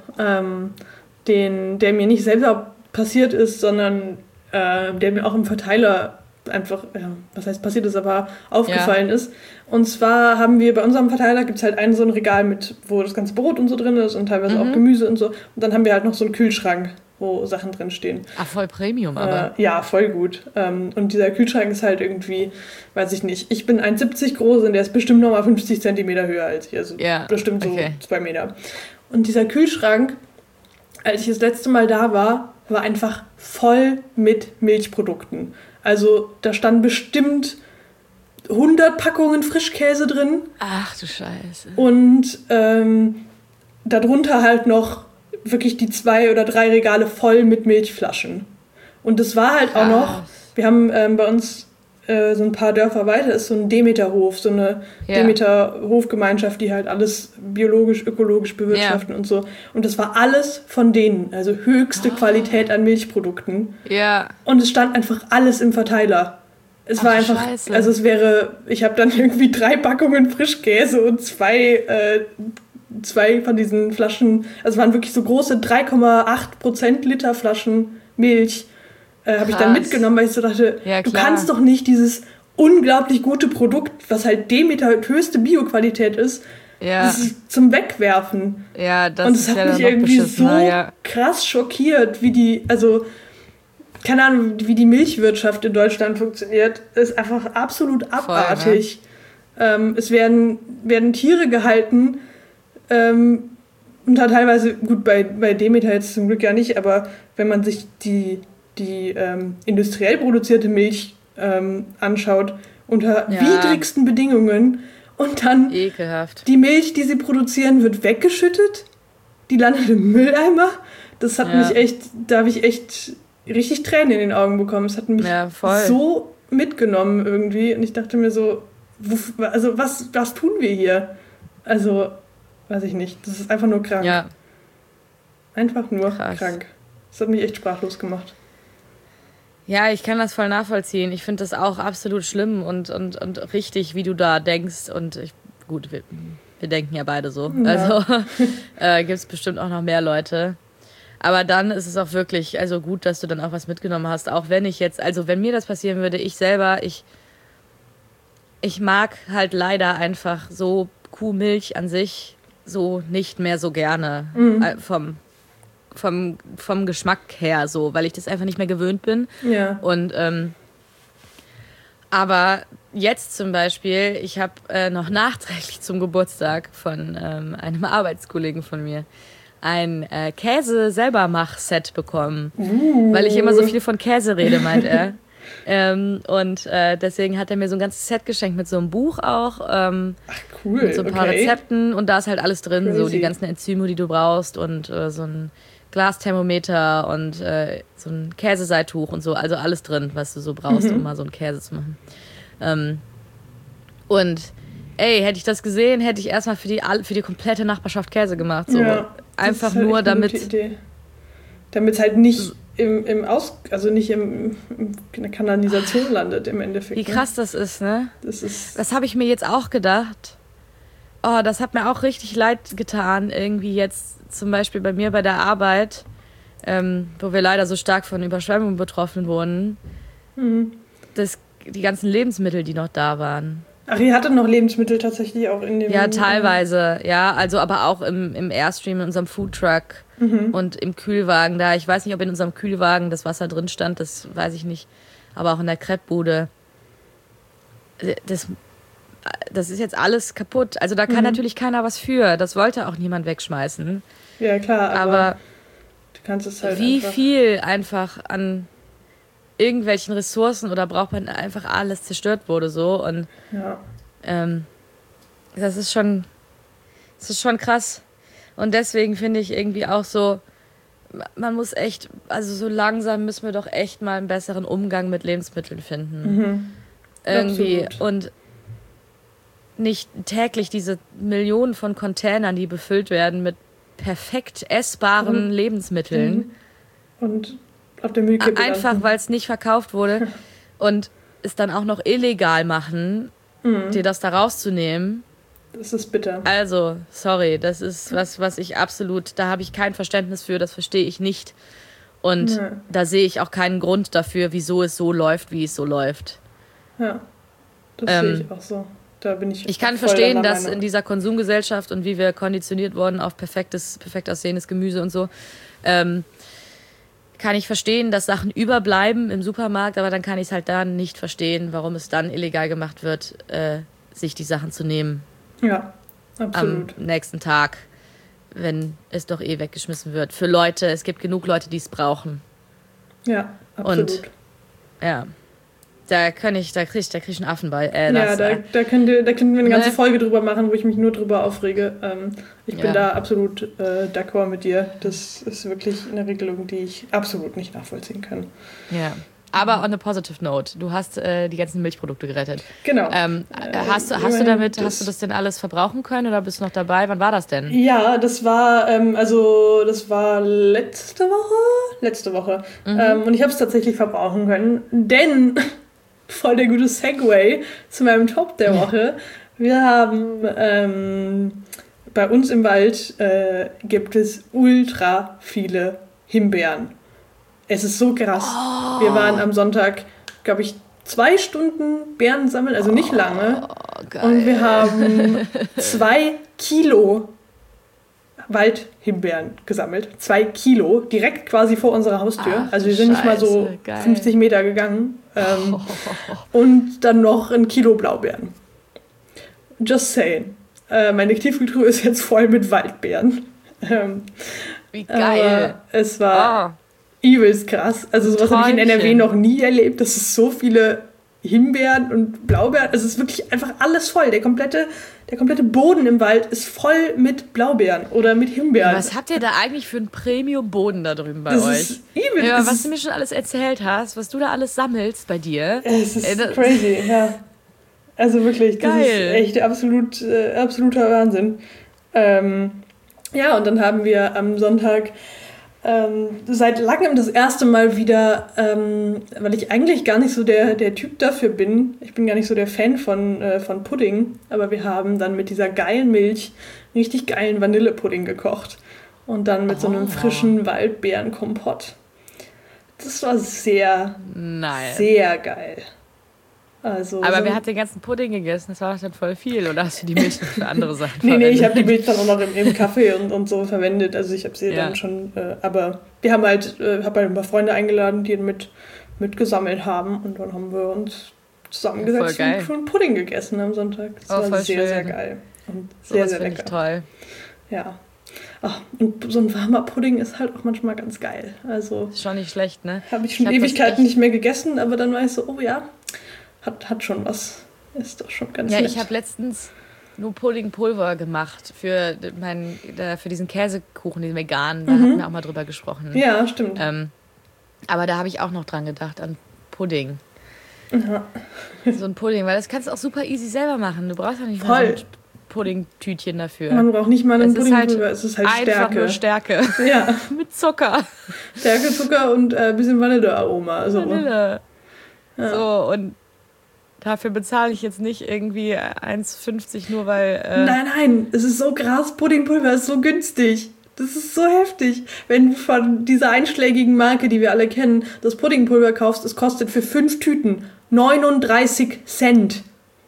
Speaker 2: der mir nicht selber passiert ist, sondern der mir auch im Verteiler einfach, was heißt passiert ist, aber aufgefallen ist. Und zwar haben wir bei unserem Verteiler, gibt es halt so ein Regal mit, wo das ganze Brot und so drin ist und teilweise auch Gemüse und so. Und dann haben wir halt noch so einen Kühlschrank wo Sachen drin stehen.
Speaker 1: Ach, voll Premium, aber.
Speaker 2: Ja, voll gut. Und dieser Kühlschrank ist halt irgendwie, weiß ich nicht, ich bin 1,70 groß und der ist bestimmt nochmal 50 Zentimeter höher als ich. Also bestimmt so 2 Meter. Und dieser Kühlschrank, als ich das letzte Mal da war einfach voll mit Milchprodukten. Also da standen bestimmt 100 Packungen Frischkäse drin.
Speaker 1: Ach du Scheiße.
Speaker 2: Und darunter halt noch wirklich die 2 oder 3 Regale voll mit Milchflaschen. Und das war halt auch noch, wir haben bei uns so ein paar Dörfer weiter, ist so ein Demeterhof, so eine Demeter-Hofgemeinschaft, die halt alles biologisch, ökologisch bewirtschaften und so. Und das war alles von denen, also höchste Qualität an Milchprodukten.
Speaker 1: Ja.
Speaker 2: Und es stand einfach alles im Verteiler. Es war einfach,
Speaker 1: Scheiße.
Speaker 2: Also es wäre, ich habe dann irgendwie 3 Packungen Frischkäse und 2 von diesen Flaschen, also es waren wirklich so große 3,8% Liter Flaschen Milch, habe ich dann mitgenommen, weil ich so dachte, du kannst doch nicht dieses unglaublich gute Produkt, was halt Demeter höchste Bioqualität ist, das ist zum Wegwerfen.
Speaker 1: Ja, das
Speaker 2: und es hat mich irgendwie so krass schockiert, wie die, also keine Ahnung, wie die Milchwirtschaft in Deutschland funktioniert, ist einfach absolut abartig. Voll, ne? Es werden Tiere gehalten, und da teilweise, gut, bei Demeter jetzt zum Glück ja nicht, aber wenn man sich die industriell produzierte Milch anschaut, unter widrigsten Bedingungen und dann
Speaker 1: ekelhaft.
Speaker 2: Die Milch, die sie produzieren, wird weggeschüttet, die landet im Mülleimer. Das hat mich echt, da habe ich echt richtig Tränen in den Augen bekommen. Es hat mich so mitgenommen irgendwie und ich dachte mir so, was tun wir hier? Also weiß ich nicht. Das ist einfach nur krank.
Speaker 1: Ja.
Speaker 2: Einfach nur krank. Das hat mich echt sprachlos gemacht.
Speaker 1: Ja, ich kann das voll nachvollziehen. Ich finde das auch absolut schlimm und richtig, wie du da denkst. Und wir denken ja beide so. Ja. Also gibt es bestimmt auch noch mehr Leute. Aber dann ist es auch wirklich gut, dass du dann auch was mitgenommen hast. Auch wenn ich jetzt, wenn mir das passieren würde, ich selber, ich mag halt leider einfach so Kuhmilch an sich so nicht mehr so gerne vom Geschmack her so, weil ich das einfach nicht mehr gewöhnt bin.
Speaker 2: Ja.
Speaker 1: Und aber jetzt zum Beispiel, ich habe noch nachträglich zum Geburtstag von einem Arbeitskollegen von mir ein Käse-Selbermach-Set bekommen, weil ich immer so viel von Käse rede, meint er. Deswegen hat er mir so ein ganzes Set geschenkt mit so einem Buch auch.
Speaker 2: Ach, cool.
Speaker 1: Mit so ein paar Rezepten und da ist halt alles drin, so die ganzen Enzyme, die du brauchst und so ein Glasthermometer und so ein Käseseituch und so, also alles drin, was du so brauchst, um mal so einen Käse zu machen. Hätte ich das gesehen, hätte ich erstmal für die komplette Nachbarschaft Käse gemacht. So.
Speaker 2: Ja,
Speaker 1: einfach halt nur damit
Speaker 2: es halt nicht nicht in der Kanalisation landet im Endeffekt.
Speaker 1: Wie krass das ist, ne? Das habe ich mir jetzt auch gedacht. Oh, das hat mir auch richtig leid getan, irgendwie jetzt zum Beispiel bei mir bei der Arbeit, wo wir leider so stark von Überschwemmungen betroffen wurden. Die ganzen Lebensmittel, die noch da waren.
Speaker 2: Ach, ihr hattet noch Lebensmittel tatsächlich auch in dem...
Speaker 1: Ja, teilweise, ja. Also aber auch im Airstream, in unserem Foodtruck und im Kühlwagen da. Ich weiß nicht, ob in unserem Kühlwagen das Wasser drin stand, das weiß ich nicht. Aber auch in der Crepe-Bude. Das ist jetzt alles kaputt. Also da kann natürlich keiner was für. Das wollte auch niemand wegschmeißen.
Speaker 2: Ja, klar, aber du kannst es halt
Speaker 1: wie viel einfach an irgendwelchen Ressourcen oder braucht man einfach alles zerstört wurde so und das ist schon krass und deswegen finde ich irgendwie auch so, man muss echt, so langsam müssen wir doch echt mal einen besseren Umgang mit Lebensmitteln finden. Irgendwie absolut. Und nicht täglich diese Millionen von Containern, die befüllt werden mit perfekt essbaren Lebensmitteln.
Speaker 2: Und auf der Müllkippe
Speaker 1: einfach, weil es nicht verkauft wurde und es dann auch noch illegal machen, dir das da rauszunehmen.
Speaker 2: Das ist bitter.
Speaker 1: Also, sorry, das ist was ich absolut, da habe ich kein Verständnis für, das verstehe ich nicht. Und da sehe ich auch keinen Grund dafür, wieso es so läuft, wie es so läuft.
Speaker 2: Ja, das sehe ich auch so. Da bin ich
Speaker 1: kann verstehen, dass in dieser Konsumgesellschaft und wie wir konditioniert wurden auf perfekt aussehendes Gemüse und so, kann ich verstehen, dass Sachen überbleiben im Supermarkt, aber dann kann ich es halt dann nicht verstehen, warum es dann illegal gemacht wird, sich die Sachen zu nehmen.
Speaker 2: Ja, absolut.
Speaker 1: Am nächsten Tag, wenn es doch weggeschmissen wird. Für Leute, es gibt genug Leute, die es brauchen.
Speaker 2: Ja, absolut.
Speaker 1: Und ja, da krieg ich einen Affenball.
Speaker 2: Da könnten wir eine ganze Folge drüber machen, wo ich mich nur drüber aufrege. Ich bin da absolut d'accord mit dir. Das ist wirklich eine Regelung, die ich absolut nicht nachvollziehen kann.
Speaker 1: Ja, aber on a positive note, du hast die ganzen Milchprodukte gerettet.
Speaker 2: Genau.
Speaker 1: Hast du das denn alles verbrauchen können oder bist du noch dabei? Wann war das denn?
Speaker 2: Ja, das war letzte Woche. Und ich habe es tatsächlich verbrauchen können, denn voll der gute Segway zu meinem Top der Woche. Wir haben bei uns im Wald gibt es ultra viele Himbeeren. Es ist so krass. Oh. Wir waren am Sonntag, glaube ich, 2 Stunden Beeren sammeln, also nicht lange. Geil. Und wir haben 2 Kilo Waldhimbeeren gesammelt. 2 Kilo, direkt quasi vor unserer Haustür. Also wir sind nicht mal so 50 Meter gegangen. Und dann noch 1 Kilo Blaubeeren. Just saying. Meine Tiefkühltruhe ist jetzt voll mit Waldbeeren.
Speaker 1: Wie geil.
Speaker 2: Es war übelst krass. Also sowas habe ich in NRW noch nie erlebt. Das ist so viele Himbeeren und Blaubeeren. Also es ist wirklich einfach alles voll. Der komplette Boden im Wald ist voll mit Blaubeeren oder mit Himbeeren.
Speaker 1: Was habt ihr da eigentlich für einen Premium-Boden da drüben bei euch?
Speaker 2: Ist übel.
Speaker 1: Ja, was du mir schon alles erzählt hast, was du da alles sammelst bei dir.
Speaker 2: Es ist crazy, ja. Also wirklich, das ist echt absoluter Wahnsinn. Ja, und dann haben wir am Sonntag seit langem das erste Mal wieder, weil ich eigentlich gar nicht so der Typ dafür bin, ich bin gar nicht so der Fan von Pudding, aber wir haben dann mit dieser geilen Milch richtig geilen Vanillepudding gekocht und dann mit so einem frischen Waldbeerenkompott. Das war sehr, sehr geil. Also,
Speaker 1: aber wer hat den ganzen Pudding gegessen? Das war doch dann voll viel. Oder hast du die Milch für andere Sachen
Speaker 2: verwendet? Nee, ich habe die Milch dann auch noch im Kaffee und so verwendet. Also ich habe sie dann schon... aber wir haben habe halt ein paar Freunde eingeladen, die mitgesammelt haben. Und dann haben wir uns zusammengesetzt und schon Pudding gegessen am Sonntag. Das war sehr, schön. Sehr geil. Und sehr, sehr lecker.
Speaker 1: Toll.
Speaker 2: Ja. Ach, und so ein warmer Pudding ist halt auch manchmal ganz geil. Also
Speaker 1: ist schon nicht schlecht, ne?
Speaker 2: Habe ich schon Ewigkeiten nicht mehr gegessen, aber dann war ich so, oh ja... Hat schon was. Ist doch schon ganz nett.
Speaker 1: Ja, ich habe letztens nur Puddingpulver gemacht für diesen Käsekuchen, den veganen. Da hatten wir auch mal drüber gesprochen.
Speaker 2: Ja, stimmt.
Speaker 1: Aber da habe ich auch noch dran gedacht, an Pudding.
Speaker 2: Ja.
Speaker 1: So ein Pudding, weil das kannst du auch super easy selber machen. Du brauchst ja nicht mal so ein Puddingtütchen dafür.
Speaker 2: Man braucht nicht mal ein Puddingpulver, es ist halt Stärke.
Speaker 1: Einfach nur Stärke.
Speaker 2: Ja.
Speaker 1: Mit Zucker.
Speaker 2: Stärke, Zucker und ein bisschen Vanillearoma. So.
Speaker 1: Vanille. Ja. So, und dafür bezahle ich jetzt nicht irgendwie 1,50 nur weil...
Speaker 2: Nein, es ist so krass, Puddingpulver ist so günstig. Das ist so heftig. Wenn du von dieser einschlägigen Marke, die wir alle kennen, das Puddingpulver kaufst, es kostet für 5 Tüten 39 Cent.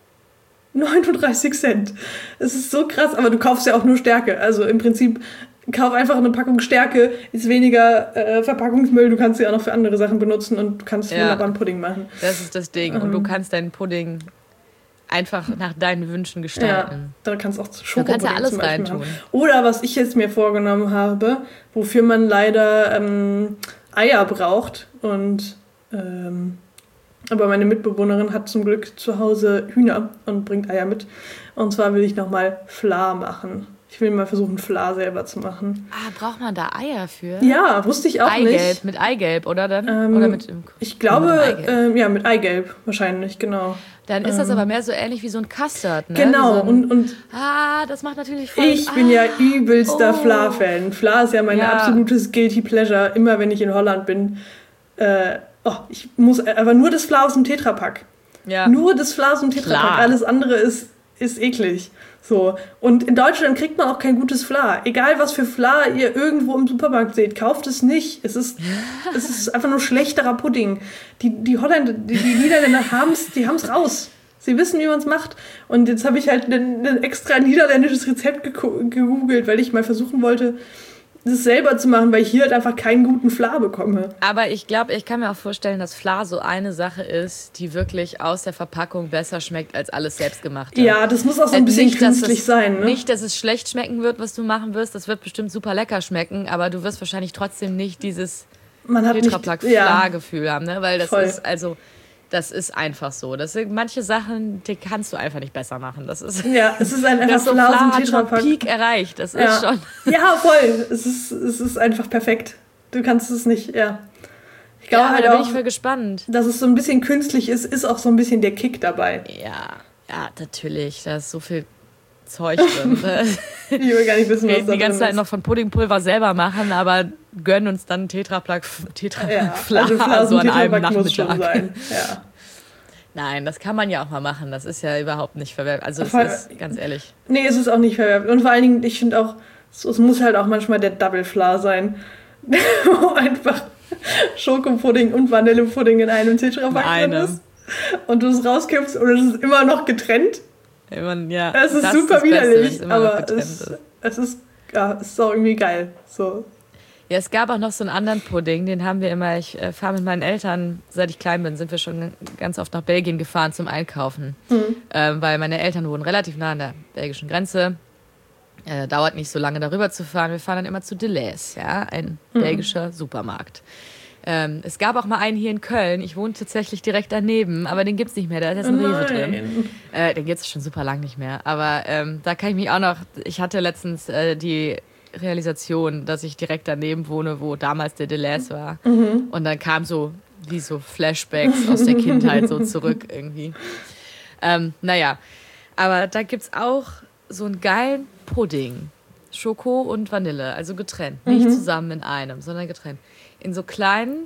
Speaker 2: 39 Cent. Es ist so krass, aber du kaufst ja auch nur Stärke. Also im Prinzip... Kauf einfach eine Packung Stärke, ist weniger Verpackungsmüll, du kannst sie auch noch für andere Sachen benutzen und du kannst wunderbar einen Pudding machen.
Speaker 1: Das ist das Ding. Und du kannst deinen Pudding einfach nach deinen Wünschen gestalten.
Speaker 2: Ja, da kannst du auch Schokopudding
Speaker 1: du kannst ja alles reintun.
Speaker 2: Oder was ich jetzt mir vorgenommen habe, wofür man leider Eier braucht und aber meine Mitbewohnerin hat zum Glück zu Hause Hühner und bringt Eier mit. Und zwar will ich nochmal Fla machen. Ich will mal versuchen, Fla selber zu machen.
Speaker 1: Braucht man da Eier für?
Speaker 2: Ja, wusste ich auch nicht.
Speaker 1: Mit Eigelb, oder dann? Oder mit
Speaker 2: ich glaube, mit Eigelb wahrscheinlich, genau.
Speaker 1: Dann ist das aber mehr so ähnlich wie so ein Custard, ne?
Speaker 2: Genau.
Speaker 1: Das macht natürlich voll...
Speaker 2: Ich bin ja übelster Fla-Fan. Fla ist ja mein absolutes Guilty Pleasure, immer wenn ich in Holland bin. Ich muss aber nur das Fla aus dem Tetrapack. Ja. Nur das Fla aus dem Tetrapack. Alles andere ist eklig. So. Und in Deutschland kriegt man auch kein gutes Fla. Egal, was für Fla ihr irgendwo im Supermarkt seht, kauft es nicht. Es ist einfach nur schlechterer Pudding. Die Niederländer die haben's raus. Sie wissen, wie man es macht. Und jetzt habe ich halt ein extra niederländisches Rezept gegoogelt, weil ich mal versuchen wollte, das selber zu machen, weil ich hier halt einfach keinen guten Fla bekomme.
Speaker 1: Aber ich glaube, ich kann mir auch vorstellen, dass Fla so eine Sache ist, die wirklich aus der Verpackung besser schmeckt als alles Selbstgemachte.
Speaker 2: Ja, das muss auch so ein bisschen nicht, künstlich sein. Ne?
Speaker 1: Nicht, dass es schlecht schmecken wird, was du machen wirst. Das wird bestimmt super lecker schmecken, aber du wirst wahrscheinlich trotzdem nicht dieses Tetra-Pak-Fla-Gefühl haben, ne? Weil das ist, also... Das ist einfach so. Das sind manche Sachen, die kannst du einfach nicht besser machen. Das ist,
Speaker 2: es ist einfach
Speaker 1: so Fla hat schon Peak erreicht. Das ist schon...
Speaker 2: Ja, voll. Es ist einfach perfekt. Du kannst es nicht, Ich glaube halt
Speaker 1: da bin
Speaker 2: auch,
Speaker 1: ich voll gespannt.
Speaker 2: Dass es so ein bisschen künstlich ist auch so ein bisschen der Kick dabei.
Speaker 1: Ja, natürlich. Da ist so viel Zeug drin.
Speaker 2: Ich will gar nicht wissen, was da drin ist.
Speaker 1: Die ganze Zeit noch von Puddingpulver selber machen, aber gönnen uns dann Tetra-Fla so an einem Nachmittag. Muss schon sein. Ja. Nein, das kann man ja auch mal machen. Das ist ja überhaupt nicht verwerflich. Also es ist, ganz ehrlich.
Speaker 2: Nee, es ist auch nicht verwerflich. Und vor allen Dingen, ich finde auch, es muss halt auch manchmal der Double Fla sein. Wo einfach Schokopudding und Vanillepudding in einem Tetra-Pak drin ist. Und du es rauskippst und es ist immer noch getrennt.
Speaker 1: Ja,
Speaker 2: es ist super widerlich, aber es ist auch irgendwie geil. So.
Speaker 1: Ja, es gab auch noch so einen anderen Pudding, den haben wir immer, ich fahre mit meinen Eltern, seit ich klein bin, sind wir schon ganz oft nach Belgien gefahren zum Einkaufen. Weil meine Eltern wohnen relativ nah an der belgischen Grenze. Dauert nicht so lange darüber zu fahren. Wir fahren dann immer zu Deleuze, ein belgischer Supermarkt. Es gab auch mal einen hier in Köln. Ich wohne tatsächlich direkt daneben, aber den gibt's nicht mehr. Da ist jetzt ein Rewe drin. Den gibt's schon super lang nicht mehr. Aber da kann ich mich auch noch... Ich hatte letztens die Realisation, dass ich direkt daneben wohne, wo damals der Deleuze war. Und dann kam so wie so Flashbacks aus der Kindheit so zurück irgendwie. Naja, aber da gibt's auch so einen geilen Pudding. Schoko und Vanille, also getrennt. Nicht zusammen in einem, sondern getrennt. In so kleinen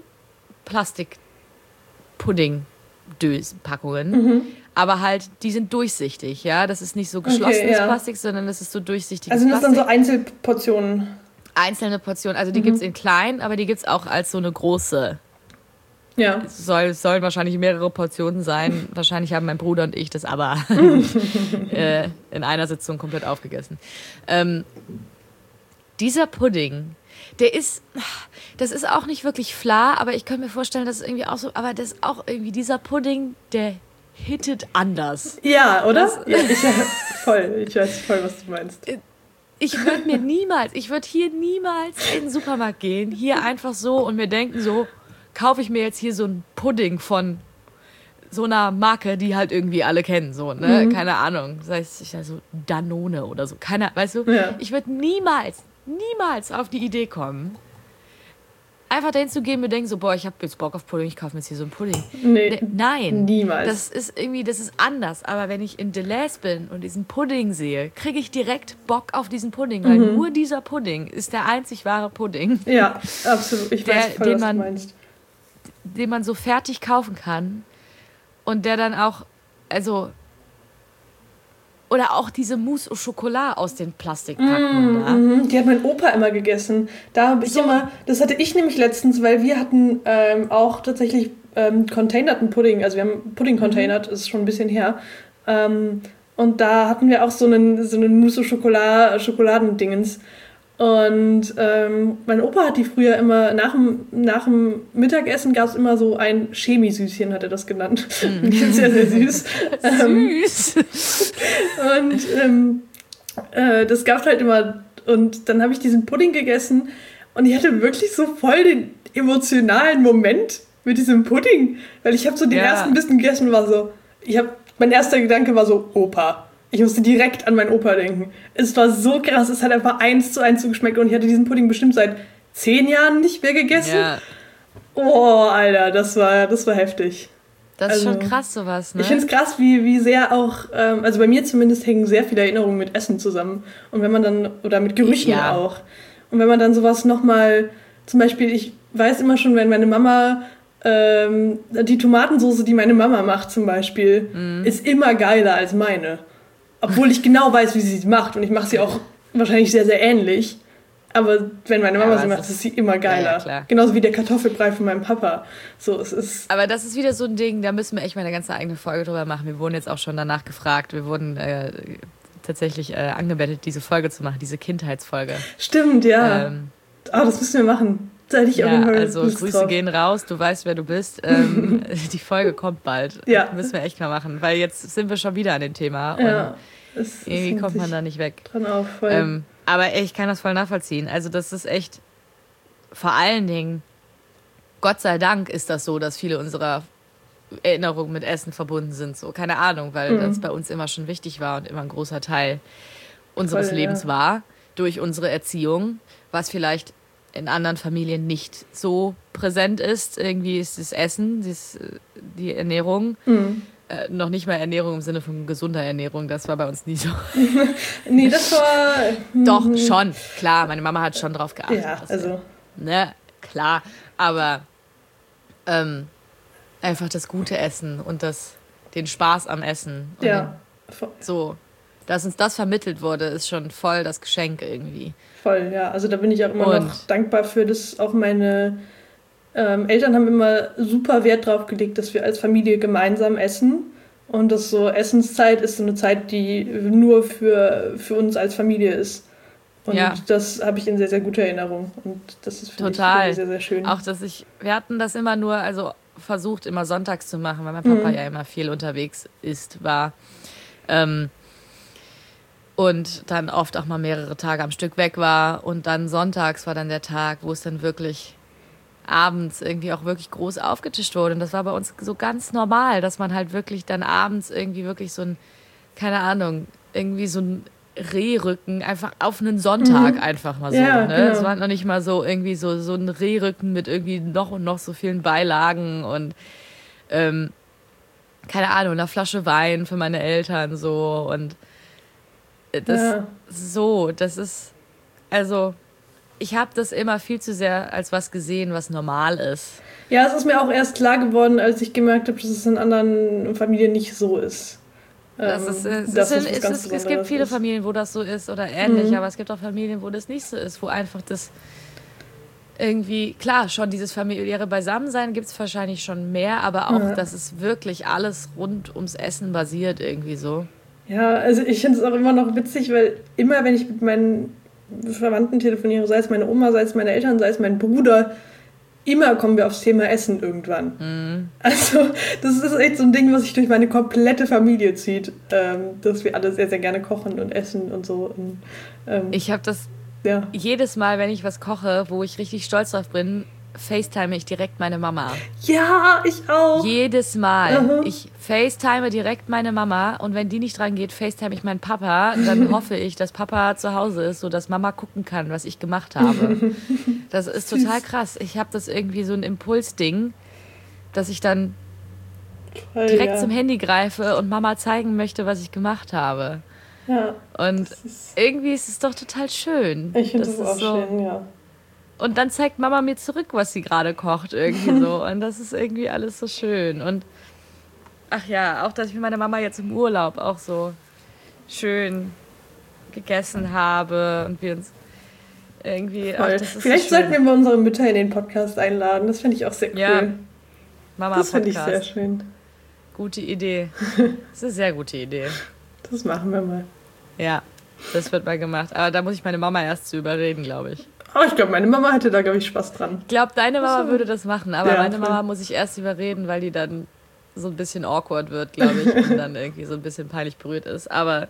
Speaker 1: Plastik-Pudding-Packungen. Aber halt, die sind durchsichtig, ja. Das ist nicht so geschlossenes Plastik, sondern das ist so durchsichtiges
Speaker 2: Plastik. Also das sind dann so Einzelportionen?
Speaker 1: Einzelne Portionen. Also die gibt's in klein, aber die gibt's auch als so eine große. Ja. Es sollen wahrscheinlich mehrere Portionen sein. Wahrscheinlich haben mein Bruder und ich das aber in einer Sitzung komplett aufgegessen. Dieser Pudding, das ist auch nicht wirklich Fla, aber ich könnte mir vorstellen, dass es irgendwie auch so, aber das ist auch irgendwie dieser Pudding, der hittet anders.
Speaker 2: Ja, oder? Ich weiß voll, was du meinst.
Speaker 1: Ich würde hier niemals in den Supermarkt gehen, hier einfach so und mir denken so, kaufe ich mir jetzt hier so einen Pudding von so einer Marke, die halt irgendwie alle kennen, so, ne? Keine Ahnung, sei es so Danone oder so, weißt du? Ja. Ich würde niemals auf die Idee kommen, einfach dahin zu gehen und mir denken so, boah, ich habe jetzt Bock auf Pudding, ich kaufe mir jetzt hier so einen Pudding. Nee, nein. Niemals. Das ist anders. Aber wenn ich in Deleuze bin und diesen Pudding sehe, kriege ich direkt Bock auf diesen Pudding, weil nur dieser Pudding ist der einzig wahre Pudding.
Speaker 2: Ja, absolut. Ich weiß voll, was du meinst.
Speaker 1: Den man so fertig kaufen kann und der dann auch, also... Oder auch diese Mousse au Chocolat aus den Plastikpackungen.
Speaker 2: Die hat mein Opa immer gegessen. Das hatte ich nämlich letztens, weil wir hatten auch tatsächlich containerten Pudding. Also wir haben Pudding containert, ist schon ein bisschen her. Und da hatten wir auch so einen Mousse au Chocolat, Schokoladendingens. Und mein Opa hat die früher immer, nach dem Mittagessen gab es immer so ein Chemisüßchen, hat er das genannt. Die sind sehr, sehr süß. Süß! Und das gab es halt immer. Und dann habe ich diesen Pudding gegessen und ich hatte wirklich so voll den emotionalen Moment mit diesem Pudding. Weil ich habe so den ersten Bissen gegessen und war so, mein erster Gedanke war so, Opa. Ich musste direkt an meinen Opa denken. Es war so krass, es hat einfach 1:1 so geschmeckt und ich hatte diesen Pudding bestimmt seit 10 Jahren nicht mehr gegessen. Ja. Oh, Alter, das war heftig.
Speaker 1: Das ist schon krass, sowas, ne?
Speaker 2: Ich finde es krass, wie sehr auch, also bei mir zumindest hängen sehr viele Erinnerungen mit Essen zusammen. Und wenn man dann, oder mit Gerüchen auch. Und wenn man dann sowas nochmal, zum Beispiel, ich weiß immer schon, wenn meine Mama, die Tomatensoße, die meine Mama macht zum Beispiel, ist immer geiler als meine. Obwohl ich genau weiß, wie sie sie macht. Und ich mache sie auch wahrscheinlich sehr, sehr ähnlich. Aber wenn meine Mama sie macht, ist sie immer geiler. Ja, genauso wie der Kartoffelbrei von meinem Papa. So, es ist.
Speaker 1: Aber das ist wieder so ein Ding, da müssen wir echt mal eine ganze eigene Folge drüber machen. Wir wurden jetzt auch schon danach gefragt. Wir wurden tatsächlich angebettet, diese Folge zu machen, diese Kindheitsfolge.
Speaker 2: Stimmt, ja. das müssen wir machen. Da hätte ich auf jeden Fall
Speaker 1: also
Speaker 2: Lust
Speaker 1: Grüße
Speaker 2: drauf.
Speaker 1: gehen raus, du weißt, wer du bist. Die Folge kommt bald.
Speaker 2: Ja.
Speaker 1: Müssen wir echt mal machen, weil jetzt sind wir schon wieder an dem Thema.
Speaker 2: Ja,
Speaker 1: und irgendwie kommt man da nicht weg.
Speaker 2: Dran auf, voll.
Speaker 1: Aber ey, ich kann das voll nachvollziehen. Also das ist echt, vor allen Dingen, Gott sei Dank ist das so, dass viele unserer Erinnerungen mit Essen verbunden sind. So, keine Ahnung, weil das bei uns immer schon wichtig war und immer ein großer Teil unseres Lebens war, durch unsere Erziehung, was vielleicht in anderen Familien nicht so präsent ist. Irgendwie ist das Essen, die Ernährung. Noch nicht mal Ernährung im Sinne von gesunder Ernährung, das war bei uns nie so.
Speaker 2: Nee, das war...
Speaker 1: Doch, schon, klar, meine Mama hat schon drauf geachtet.
Speaker 2: Ja, also...
Speaker 1: Ne, klar, aber einfach das gute Essen und den Spaß am Essen. Und so, dass uns das vermittelt wurde, ist schon voll das Geschenk irgendwie.
Speaker 2: Voll, ja. Also da bin ich auch immer noch dankbar für, dass auch meine Eltern haben immer super Wert drauf gelegt, dass wir als Familie gemeinsam essen. Und dass so Essenszeit ist so eine Zeit, die nur für uns als Familie ist. Und das habe ich in sehr, sehr guter Erinnerung. Und das ist für mich sehr, sehr schön.
Speaker 1: Auch, wir hatten das immer nur, also versucht immer sonntags zu machen, weil mein Papa ja immer viel unterwegs war. Und dann oft auch mal mehrere Tage am Stück weg war. Und dann sonntags war dann der Tag, wo es dann wirklich abends irgendwie auch wirklich groß aufgetischt wurde. Und das war bei uns so ganz normal, dass man halt wirklich dann abends irgendwie wirklich so ein, keine Ahnung, irgendwie so ein Rehrücken einfach auf einen Sonntag einfach mal so.
Speaker 2: Ja,
Speaker 1: ne?
Speaker 2: genau.
Speaker 1: Es war noch nicht mal so irgendwie so ein Rehrücken mit irgendwie noch und noch so vielen Beilagen und keine Ahnung, eine Flasche Wein für meine Eltern so und das ist, also ich habe das immer viel zu sehr als was gesehen, was normal ist.
Speaker 2: Ja, es ist mir auch erst klar geworden, als ich gemerkt habe, dass es in anderen Familien nicht so ist.
Speaker 1: Es gibt viele Familien, wo das so ist oder ähnlich, aber es gibt auch Familien, wo das nicht so ist, wo einfach das irgendwie, klar, schon dieses familiäre Beisammensein gibt es wahrscheinlich schon mehr, aber auch, dass es wirklich alles rund ums Essen basiert irgendwie so.
Speaker 2: Ja, also ich finde es auch immer noch witzig, weil immer, wenn ich mit meinen Verwandten telefoniere, sei es meine Oma, sei es meine Eltern, sei es mein Bruder, immer kommen wir aufs Thema Essen irgendwann. Also das ist echt so ein Ding, was sich durch meine komplette Familie zieht, dass wir alle sehr, sehr gerne kochen und essen und so. Und,
Speaker 1: ich habe das jedes Mal, wenn ich was koche, wo ich richtig stolz drauf bin, FaceTime ich direkt meine Mama.
Speaker 2: Ja, ich auch.
Speaker 1: Jedes Mal. Ich FaceTime direkt meine Mama und wenn die nicht dran geht, FaceTime ich meinen Papa. Dann hoffe ich, dass Papa zu Hause ist, sodass Mama gucken kann, was ich gemacht habe. Das ist total krass. Ich habe das irgendwie so ein Impulsding, dass ich dann direkt zum Handy greife und Mama zeigen möchte, was ich gemacht habe.
Speaker 2: Ja.
Speaker 1: Und irgendwie ist es doch total schön.
Speaker 2: Ich finde das auch so schön, ja.
Speaker 1: Und dann zeigt Mama mir zurück, was sie gerade kocht irgendwie so. Und das ist irgendwie alles so schön. Und ach ja, auch, dass ich mit meiner Mama jetzt im Urlaub auch so schön gegessen habe und wir uns irgendwie... Ach, das ist
Speaker 2: vielleicht
Speaker 1: so
Speaker 2: sollten wir mal unsere Mütter in den Podcast einladen. Das finde ich auch sehr cool.
Speaker 1: Ja, Mama-Podcast.
Speaker 2: Das finde ich sehr schön.
Speaker 1: Gute Idee. Das ist eine sehr gute Idee.
Speaker 2: Das machen wir mal.
Speaker 1: Ja, das wird mal gemacht. Aber da muss ich meine Mama erst zu überreden, glaube ich.
Speaker 2: Oh, ich glaube, meine Mama hätte da, glaube ich, Spaß dran.
Speaker 1: Ich glaube, deine Mama würde das machen, aber meine Mama muss ich erst überreden, weil die dann so ein bisschen awkward wird, glaube ich, und dann irgendwie so ein bisschen peinlich berührt ist. Aber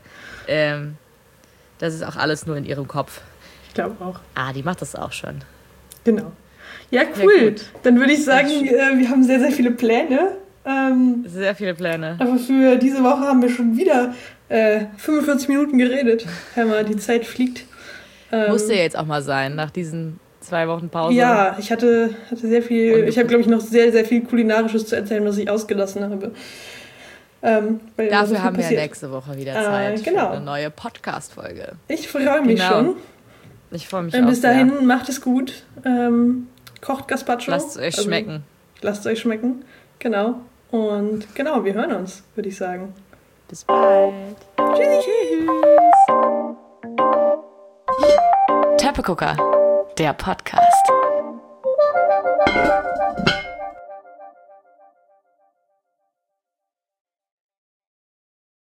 Speaker 1: das ist auch alles nur in ihrem Kopf.
Speaker 2: Ich glaube auch.
Speaker 1: Die macht das auch schon.
Speaker 2: Genau. Ja, cool.
Speaker 1: Ja, gut.
Speaker 2: Dann würde ich sagen, wir haben sehr, sehr viele Pläne.
Speaker 1: Sehr viele Pläne.
Speaker 2: Aber für diese Woche haben wir schon wieder 45 Minuten geredet. Hör mal, die Zeit fliegt.
Speaker 1: Musste ja jetzt auch mal sein, nach diesen 2 Wochen Pause.
Speaker 2: Ja, ich hatte sehr viel, ich habe, glaube ich, noch sehr, sehr viel Kulinarisches zu erzählen, was ich ausgelassen habe.
Speaker 1: Dafür haben wir ja nächste Woche wieder Zeit
Speaker 2: genau.
Speaker 1: für eine neue Podcast-Folge.
Speaker 2: Ich freue mich schon.
Speaker 1: Ich freue mich auch.
Speaker 2: Bis dahin, macht es gut. Kocht Gazpacho.
Speaker 1: Lasst es euch schmecken.
Speaker 2: Lasst es euch schmecken, genau. Und genau, wir hören uns, würde ich sagen.
Speaker 1: Bis bald.
Speaker 2: Tschüssi.
Speaker 1: Tschüss. Teppegucker, der Podcast.